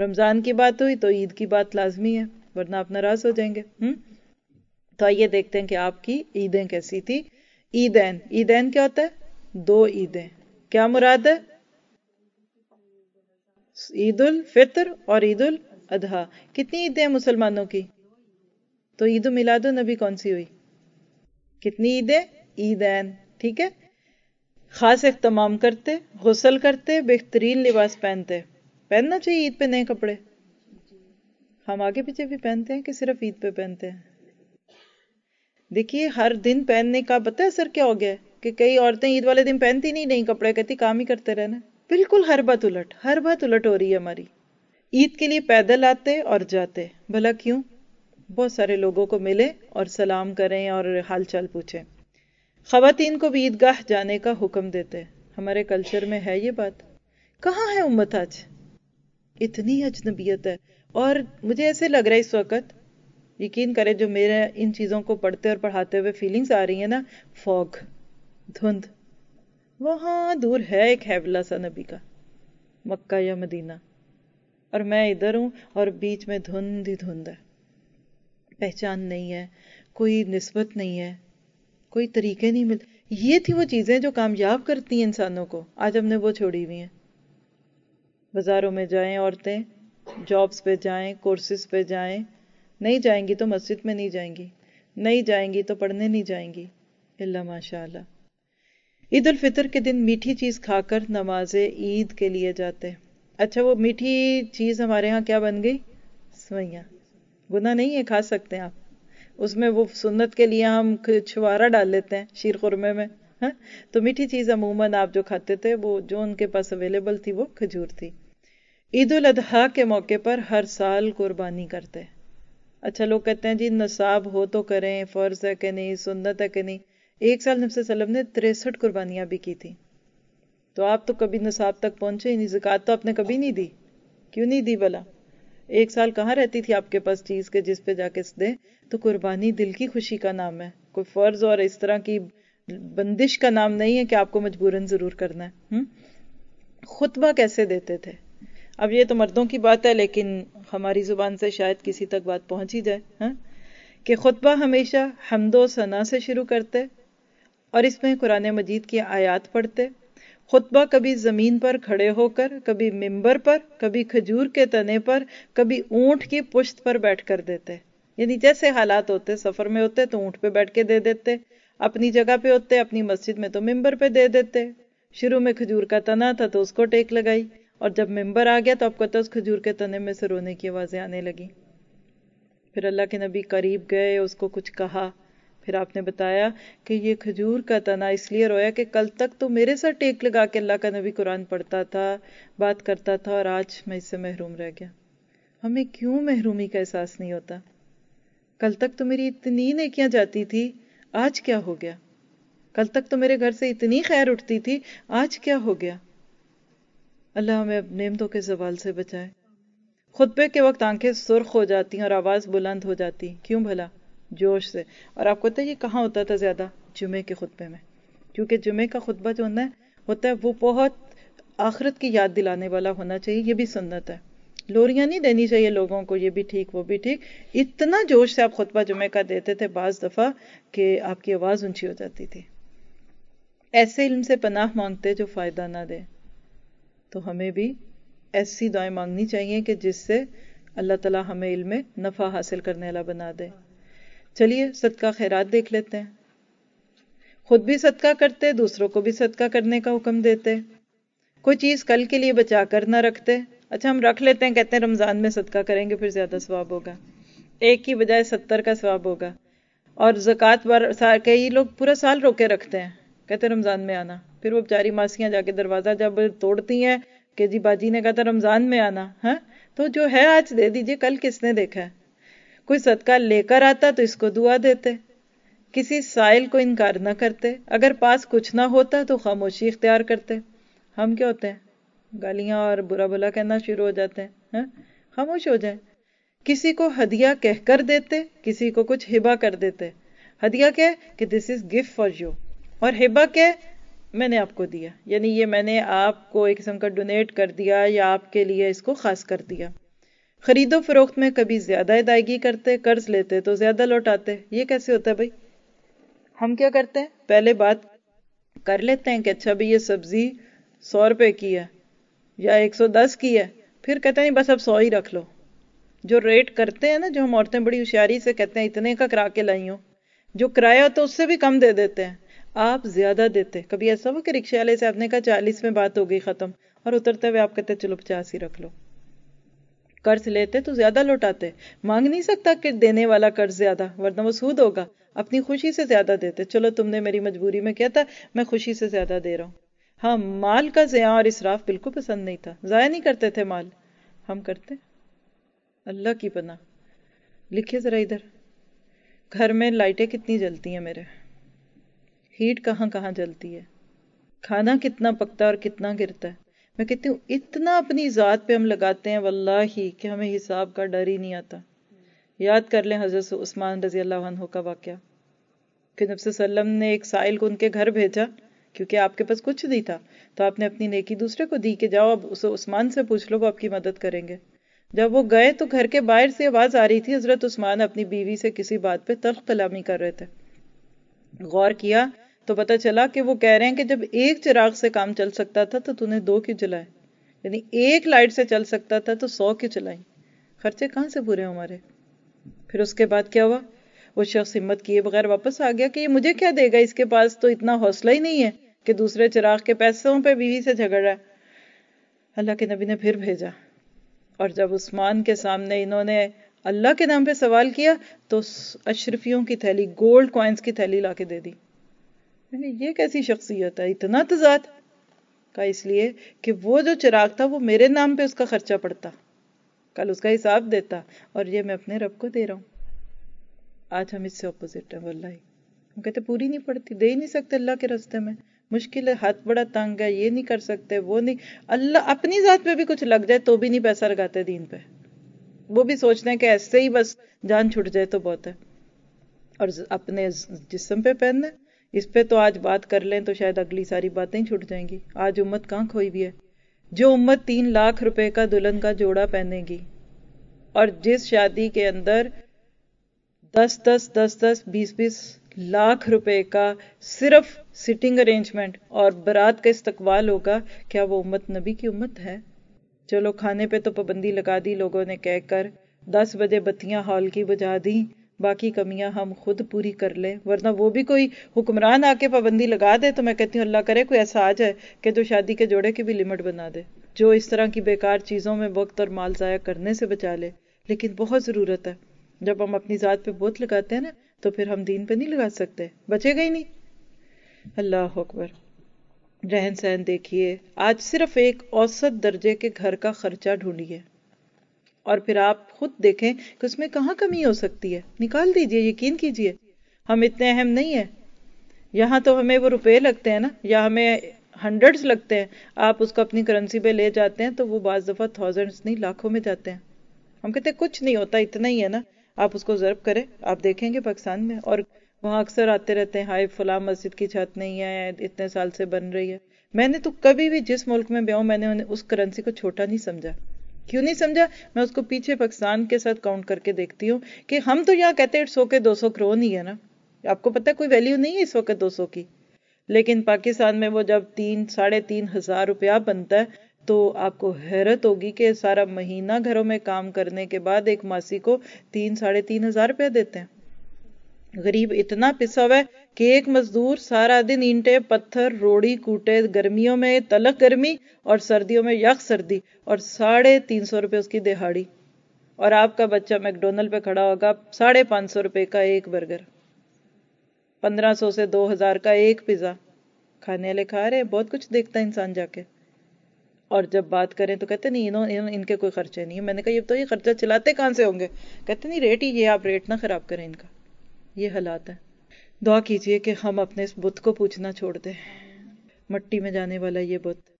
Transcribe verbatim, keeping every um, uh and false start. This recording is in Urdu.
رمضان کی بات ہوئی تو عید کی بات لازمی ہے، ورنہ آپ ناراض ہو جائیں گے۔ ہم تو آئیے دیکھتے ہیں کہ آپ کی عیدیں کیسی تھی۔ عیدین، عیدین کیا ہوتا ہے؟ دو عیدیں۔ کیا مراد ہے؟ عید الفطر اور عید الاضحیٰ۔ کتنی عیدیں ہیں مسلمانوں کی؟ تو عید میلاد النبی کون سی ہوئی؟ کتنی عیدیں؟ عیدین، ٹھیک ہے۔ خاص اہتمام کرتے، غسل کرتے، بہترین لباس پہنتے۔ پہننا چاہیے عید پہ نئے کپڑے؟ ہم آگے پیچھے بھی پہنتے ہیں کہ صرف عید پہ پہنتے ہیں؟ دیکھیے ہر دن پہننے کا پتہ ہے اثر کیا ہو گیا ہے کہ کئی عورتیں عید والے دن پہنتی نہیں نئی کپڑے، کہتی کام ہی کرتے رہنا۔ بالکل ہر بات الٹ، ہر بات الٹ ہو رہی ہے ہماری۔ عید کے لیے پیدل آتے اور جاتے، بھلا کیوں؟ بہت سارے لوگوں کو ملے اور سلام کریں اور حال چال پوچھیں۔ خواتین کو بھی عیدگاہ جانے کا حکم دیتے۔ ہمارے کلچر میں ہے یہ بات؟ کہاں ہے امت آج؟ اتنی اجنبیت ہے۔ اور مجھے ایسے لگ رہا ہے اس وقت، یقین کرے جو میرے ان چیزوں کو پڑھتے اور پڑھاتے ہوئے فیلنگز آ رہی ہیں نا، فوگ، دھند، وہاں دور ہے ایک حیبلہ سا نبی کا، مکہ یا مدینہ، اور میں ادھر ہوں اور بیچ میں دھند ہی دھند ہے، پہچان نہیں ہے، کوئی نسبت نہیں ہے، کوئی طریقے نہیں مل۔ یہ تھی وہ چیزیں جو کامیاب کرتی ہیں انسانوں کو، آج ہم نے وہ چھوڑی ہوئی ہیں۔ بازاروں میں جائیں عورتیں، جابز پہ جائیں، کورسز پہ جائیں، نہیں جائیں گی تو مسجد میں نہیں جائیں گی، نہیں جائیں گی تو پڑھنے نہیں جائیں گی، اللہ ماشاء اللہ۔ عید الفطر کے دن میٹھی چیز کھا کر نماز عید کے لیے جاتے۔ اچھا وہ میٹھی چیز ہمارے ہاں کیا بن گئی؟ سوئیاں۔ گناہ نہیں ہے، کھا سکتے ہیں آپ، اس میں وہ سنت کے لیے ہم چھوارا ڈال لیتے ہیں شیر خورمے میں، ہاں؟ تو میٹھی چیز عموماً آپ جو کھاتے تھے وہ جو ان کے پاس اویلیبل تھی وہ کھجور تھی۔ عید الاضحیٰ کے موقع پر ہر سال قربانی کرتے۔ اچھا لوگ کہتے ہیں جی نصاب ہو تو کریں، فرض ہے کہ نہیں، سنت ہے کہ نہیں۔ ایک سال نبی صلی اللہ علیہ وسلم نے تریسٹھ قربانیاں بھی کی تھی، تو آپ تو کبھی نصاب تک پہنچے ہی نہیں، زکوٰۃ تو آپ نے کبھی نہیں دی، کیوں نہیں دی بلا؟ ایک سال کہاں رہتی تھی آپ کے پاس چیز کے جس پہ جا کے دیں؟ تو قربانی دل کی خوشی کا نام ہے، کوئی فرض اور اس طرح کی بندش کا نام نہیں ہے کہ آپ کو مجبوراً ضرور کرنا ہے۔ خطبہ کیسے دیتے تھے؟ اب یہ تو مردوں کی بات ہے لیکن ہماری زبان سے شاید کسی تک بات پہنچ ہی جائے، ہاں؟ کہ خطبہ ہمیشہ حمد و ثنا سے شروع کرتے اور اس میں قرآن مجید کی آیات پڑھتے۔ خطبہ کبھی زمین پر کھڑے ہو کر، کبھی ممبر پر، کبھی کھجور کے تنے پر، کبھی اونٹ کی پشت پر بیٹھ کر دیتے، یعنی جیسے حالات ہوتے، سفر میں ہوتے تو اونٹ پہ بیٹھ کے دے دیتے، اپنی جگہ پہ ہوتے اپنی مسجد میں تو ممبر پہ دے دیتے۔ شروع میں کھجور کا تنا تھا تو اس کو ٹیک لگائی، اور جب ممبر آ گیا تو آپ کو تو اس کھجور کے تنے میں سے رونے کی آوازیں آنے لگی۔ پھر اللہ کے نبی قریب گئے، اس کو کچھ کہا، پھر آپ نے بتایا کہ یہ کھجور کا تنا اس لیے رویا کہ کل تک تو میرے ساتھ ٹیک لگا کے اللہ کا نبی قرآن پڑھتا تھا، بات کرتا تھا، اور آج میں اس سے محروم رہ گیا۔ ہمیں کیوں محرومی کا احساس نہیں ہوتا؟ کل تک تو میری اتنی نیکیاں جاتی تھی، آج کیا ہو گیا؟ کل تک تو میرے گھر سے اتنی خیر اٹھتی تھی، آج کیا ہو گیا؟ اللہ ہمیں نعمتوں کے زوال سے بچائے۔ خطبے کے وقت آنکھیں سرخ ہو جاتی ہیں اور آواز بلند ہو جاتی، کیوں بھلا؟ جوش سے۔ اور آپ کو پتہ ہے یہ کہاں ہوتا تھا زیادہ؟ جمعے کے خطبے میں، کیونکہ جمعے کا خطبہ جو ہونا ہے ہوتا ہے وہ بہت آخرت کی یاد دلانے والا ہونا چاہیے، یہ بھی سنت ہے۔ لوریاں نہیں دینی چاہیے لوگوں کو، یہ بھی ٹھیک وہ بھی ٹھیک، اتنا جوش سے آپ خطبہ جمعے کا دیتے تھے بعض دفعہ کہ آپ کی آواز اونچی ہو جاتی تھی۔ ایسے علم سے پناہ مانگتے جو فائدہ نہ دے، تو ہمیں بھی ایسی دعائیں مانگنی چاہیے کہ جس سے اللہ تعالیٰ ہمیں علم میں نفع حاصل کرنے والا بنا دے۔ چلیے صدقہ خیرات دیکھ لیتے ہیں۔ خود بھی صدقہ کرتے، دوسروں کو بھی صدقہ کرنے کا حکم دیتے، کوئی چیز کل کے لیے بچا کر نہ رکھتے۔ اچھا ہم رکھ لیتے ہیں، کہتے ہیں رمضان میں صدقہ کریں گے پھر زیادہ ثواب ہوگا، ایک کی بجائے ستر کا ثواب ہوگا۔ اور زکوٰۃ بار کئی لوگ پورا سال روکے رکھتے ہیں، کہتے ہیں رمضان میں آنا، پھر وہ بیچاری ماسیاں جا کے دروازہ جب توڑتی ہیں کہ جی باجی نے کہا تھا رمضان میں آنا، ہاں تو جو ہے آج دے دیجئے، کل کس نے دیکھا ہے؟ کوئی صدقہ لے کر آتا تو اس کو دعا دیتے، کسی سائل کو انکار نہ کرتے، اگر پاس کچھ نہ ہوتا تو خاموشی اختیار کرتے۔ ہم کیا ہوتے ہیں؟ گالیاں اور برا بھلا کہنا شروع ہو جاتے ہیں، ہاں خاموش ہو جائیں۔ کسی کو ہدیہ کہہ کر دیتے، کسی کو کچھ ہبہ کر دیتے۔ ہدیہ کیا ہے کہ this is gift for you, اور ہبہ کیا ہے؟ میں نے آپ کو دیا، یعنی یہ میں نے آپ کو ایک قسم کا ڈونیٹ کر دیا یا آپ کے لیے اس کو خاص کر دیا۔ خرید و فروخت میں کبھی زیادہ ادائیگی کرتے، قرض لیتے تو زیادہ لوٹاتے. یہ کیسے ہوتا ہے بھائی؟ ہم کیا کرتے ہیں، پہلے بات کر لیتے ہیں کہ اچھا بھی یہ سبزی سو روپے کی ہے یا ایک سو دس کی ہے، پھر کہتے ہیں نہیں بس اب سو ہی رکھ لو. جو ریٹ کرتے ہیں نا، جو ہم عورتیں بڑی ہوشیاری سے کہتے ہیں اتنے کا کرا کے لائی ہوں، جو کرایہ ہوتا ہے اس سے بھی کم دے دیتے ہیں. آپ زیادہ دیتے. کبھی ایسا ہو کہ رکشے والے سے آپ نے کہا چالیس میں بات ہو گئی ختم، اور اترتے ہوئے آپ کہتے چلو پچاس ہی رکھ لو. قرض لیتے تو زیادہ لوٹاتے. مانگ نہیں سکتا کہ دینے والا قرض زیادہ، ورنہ وہ سود ہوگا. اپنی خوشی سے زیادہ دیتے، چلو تم نے میری مجبوری میں کیا تھا، میں خوشی سے زیادہ دے رہا ہوں. ہاں، مال کا ضیاع اور اسراف بالکل پسند نہیں تھا. ضائع نہیں کرتے تھے مال. ہم کرتے. اللہ کی پناہ. لکھیے ذرا ادھر، گھر میں لائٹیں کتنی جلتی ہیں میرے، ہیٹ کہاں کہاں جلتی ہے، کھانا کتنا پکتا ہے اور کتنا گرتا ہے. میں کہتی ہوں اتنا اپنی ذات پہ ہم لگاتے ہیں واللہ کہ ہمیں حساب کا ڈر ہی نہیں آتا. یاد کر لیں حضرت عثمان رضی اللہ عنہ کا واقعہ کہ نبی صلی اللہ علیہ وسلم نے ایک سائل کو ان کے گھر بھیجا کیونکہ آپ کے پاس کچھ نہیں تھا، تو آپ نے اپنی نیکی دوسرے کو دی کہ جاؤ اب اسے عثمان سے پوچھ لو، وہ آپ کی مدد کریں گے. جب وہ گئے تو گھر کے باہر سے آواز آ رہی تھی حضرت عثمان اپنی بیوی سے کسی بات پہ تلخ کلامی کر رہے تھے. غور کیا تو پتہ چلا کہ وہ کہہ رہے ہیں کہ جب ایک چراغ سے کام چل سکتا تھا تو تو نے دو کیوں جلائے، یعنی ایک لائٹ سے چل سکتا تھا تو سو کیوں چلائی. خرچے کہاں سے پورے ہمارے. پھر اس کے بعد کیا ہوا، وہ شخص ہمت کیے بغیر واپس آ گیا کہ یہ مجھے کیا دے گا، اس کے پاس تو اتنا حوصلہ ہی نہیں ہے کہ دوسرے چراغ کے پیسوں پہ بیوی سے جھگڑ رہا ہے. اللہ کے نبی نے پھر بھیجا، اور جب عثمان کے سامنے انہوں نے اللہ کے نام پہ سوال کیا تو اشرفیوں کی تھیلی، گولڈ کوائنز کی تھیلی لا کے دے دی. یہ کیسی شخصیت ہے، اتنا تضاد کا. اس لیے کہ وہ جو چراغ تھا وہ میرے نام پہ اس کا خرچہ پڑتا، کل اس کا حساب دیتا، اور یہ میں اپنے رب کو دے رہا ہوں. آج ہم اس سے اپوزٹ ہیں واللہ. ہم کہتے پوری نہیں پڑتی، دے ہی نہیں سکتے اللہ کے راستے میں، مشکل ہے، ہاتھ بڑا تنگ ہے، یہ نہیں کر سکتے، وہ نہیں. اللہ اپنی ذات پہ بھی کچھ لگ جائے تو بھی نہیں پیسہ لگاتے دین پہ. وہ بھی سوچتے ہیں کہ ایسے ہی بس جان چھٹ جائے تو بہت ہے. اور اپنے جسم پہ پہننا، اس پہ تو آج بات کر لیں تو شاید اگلی ساری باتیں ہی چھٹ جائیں گی. آج امت کہاں کھوئی بھی ہے. جو امت تین لاکھ روپے کا دلہن کا جوڑا پہنے گی، اور جس شادی کے اندر دس دس دس دس بیس بیس لاکھ روپے کا صرف سٹنگ ارینجمنٹ اور برات کا استقبال ہوگا، کیا وہ امت نبی کی امت ہے؟ چلو کھانے پہ تو پابندی لگا دی لوگوں نے کہہ کر، دس بجے بتیاں ہال کی بجھا دیں، باقی کمیاں ہم خود پوری کر لیں. ورنہ وہ بھی کوئی حکمران آ کے پابندی لگا دے تو میں کہتی ہوں اللہ کرے کوئی ایسا آ جائے کہ جو شادی کے جوڑے کی بھی لمٹ بنا دے، جو اس طرح کی بیکار چیزوں میں وقت اور مال ضائع کرنے سے بچا لے. لیکن بہت ضرورت ہے. جب ہم اپنی ذات پہ بوجھ لگاتے ہیں نا تو پھر ہم دین پہ نہیں لگا سکتے، بچے گا ہی نہیں. اللہ اکبر. رہن سہن دیکھیے، آج صرف ایک اوسط درجے کے گھر کا خرچہ ڈھونڈیے اور پھر آپ خود دیکھیں کہ اس میں کہاں کمی ہو سکتی ہے، نکال دیجئے. یقین کیجئے ہم اتنے اہم نہیں ہیں. یہاں تو ہمیں وہ روپے لگتے ہیں نا، یا ہمیں ہنڈریڈز لگتے ہیں، آپ اس کو اپنی کرنسی پہ لے جاتے ہیں تو وہ بعض دفعہ تھاؤزنڈز نہیں لاکھوں میں جاتے ہیں. ہم کہتے ہیں کچھ نہیں ہوتا، اتنا ہی ہے نا. آپ اس کو ضرب کریں، آپ دیکھیں گے پاکستان میں، اور وہاں اکثر آتے رہتے ہیں ہائے فلاں مسجد کی چھت نہیں ہے، اتنے سال سے بن رہی ہے. میں نے تو کبھی بھی جس ملک میں بھی ہوں میں نے اس کرنسی کو چھوٹا نہیں سمجھا. کیوں نہیں سمجھا؟ میں اس کو پیچھے پاکستان کے ساتھ کاؤنٹ کر کے دیکھتی ہوں کہ ہم تو یہاں کہتے ہیں سو کے دو سو کرون ہی ہے نا. آپ کو پتہ ہے کوئی ویلیو نہیں ہے اس وقت دو سو کی، لیکن پاکستان میں وہ جب تین ساڑھے تین ہزار روپیہ بنتا ہے تو آپ کو حیرت ہوگی کہ سارا مہینہ گھروں میں کام کرنے کے بعد ایک ماسی کو تین ساڑھے تین ہزار روپیہ دیتے ہیں. غریب اتنا پسا ہوا ہے کہ ایک مزدور سارا دن اینٹیں پتھر روڑی کوٹے، گرمیوں میں تلخ گرمی اور سردیوں میں یخ سردی، اور ساڑھے تین سو روپے اس کی دہاڑی. اور آپ کا بچہ میک ڈونلڈ پہ کھڑا ہوگا ساڑھے پانچ سو روپے کا ایک برگر، پندرہ سو سے دو ہزار کا ایک پیزا. کھانے والے کھا رہے ہیں، بہت کچھ دیکھتا ہے انسان جا کے. اور جب بات کریں تو کہتے نہیں انہوں ان کے کوئی خرچے نہیں ہے. میں نے کہا یہ تو یہ خرچہ چلاتے کہاں سے ہوں گے؟ کہتے نہیں ریٹ ہی یہ، آپ ریٹ نہ خراب کریں ان کا. یہ حالات ہے. دعا کیجئے کہ ہم اپنے اس بت کو پوچھنا چھوڑ دیں، مٹی میں جانے والا یہ بت.